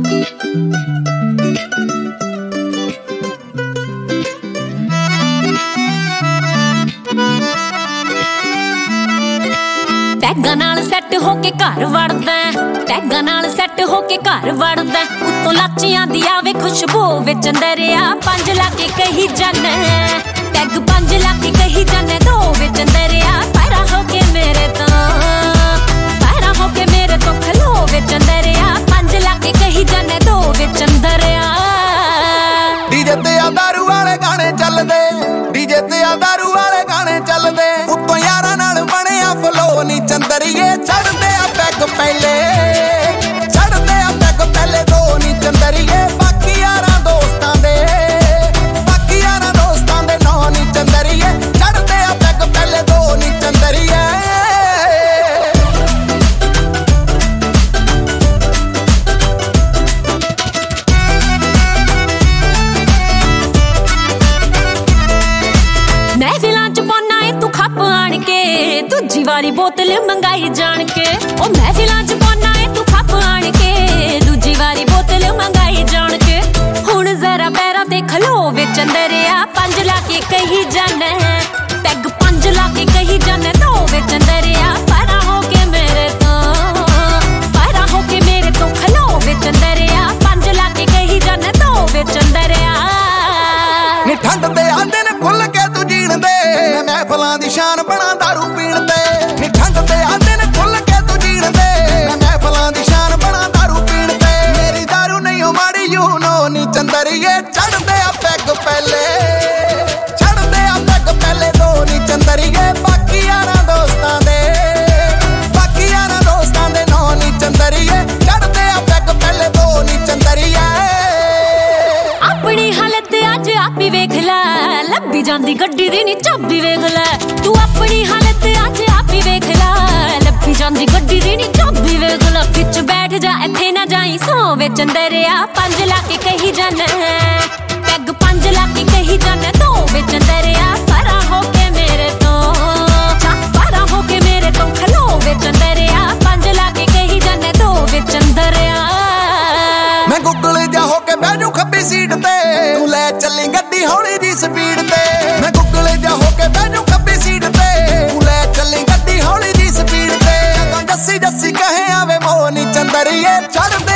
टैगां नाल सैट होके घर वड़दा, टैगां नाल सैट होके घर वड़दा। उत्तों लाचियां दी आवे खुशबू विच अंदरिया 5 लाख कही जाने, टैग 5 लाख कही जाने। दो विच अंदरिया पैरा होके मेरे तो, पैरा होके मेरे तो खलो विच अंदरिया 5 लाख कही जाने। दो विच अंदरिया डीजे ते आ दारू वाले गाने चलदे, डीजे ते आ दारू वाले गाने चलदे। उत्तों यारां नाल बणिया फलो नी चंदरिए, चढ़दे आ पैग पहले, चढ़दे आ पैग पहले। दो नी चंदरिए बाकी यारां दोस्तां दे, बाकी यारां दोस्तां दे नौ नी चंदरिए, चढ़दे आ पैग पहले। दो नी चंदरिए महफिलां च पौना है तू खप आण के, दूजी वारी बोतल मंगाई जान के। ओ महफिलां च पौना है तू खप आण के, दूजी वारी बोतल मंगाई जान के। हुण जरा पैरां ते खलो विच अंदरिया 5 लाख कही जाने, पैग 5 लाख कही जाने। दो विच अंदरिया पैरा होके मेरे तो, पैरा होके मेरे तो खलो विच अंदरिया 5 लाख कही जाने। दो विच अंदरिया नी ठंड दे आंदे ने खुल के तू जीण दे, मैं महफिलां दी शान बना दारू पीण दे। नी ठंड दे आंदे ने खुल के तू जीण दे, मैं महफिलां दी शान बना दारू पीण दे। मेरी दारू नहीं हो माड़ी यू नो नी चंदरिए, चढ़दे आ पैग पहले, चढ़दे आ पैग पहले। दो नी चंदरिए बाकी यारां दोस्तां दे, बाकी यारां दोस्तां दे नौ नी चंदरिए, चढ़दे आ पैग पहले। दो नी चंदरिए अपनी हालत अज आप ही वेख लै, लब्भी जांदी गड्डी दी नी चाबी वेख लै। तू अपनी हालत अज आप ही वेख लै, लब्भी जांदी गड्डी दी नी चाबी वेख लै। विच बैठ जा इत्थे ना जाई सौ विच अंदरिया 5 लाख कही जाने, पैग 5 लाख कही जाने। दो विच अंदरिया परा होके मेरे तो, परा होके मेरे तो खलो विच अंदरिया 5 लाख कही जाने। दो विच अंदरिया मैं गुगल जा होके बैजू खब्बी सीट ते, तू ले चली गड्डी हौली जी स्पीड ते। मैं गुगल जा होके बैजू खब्बी सीट ते, तू ले चली गड्डी हौली जी स्पीड ते। जस्सी जस्सी कहे आवे मोह नी चंदरिए, चढ़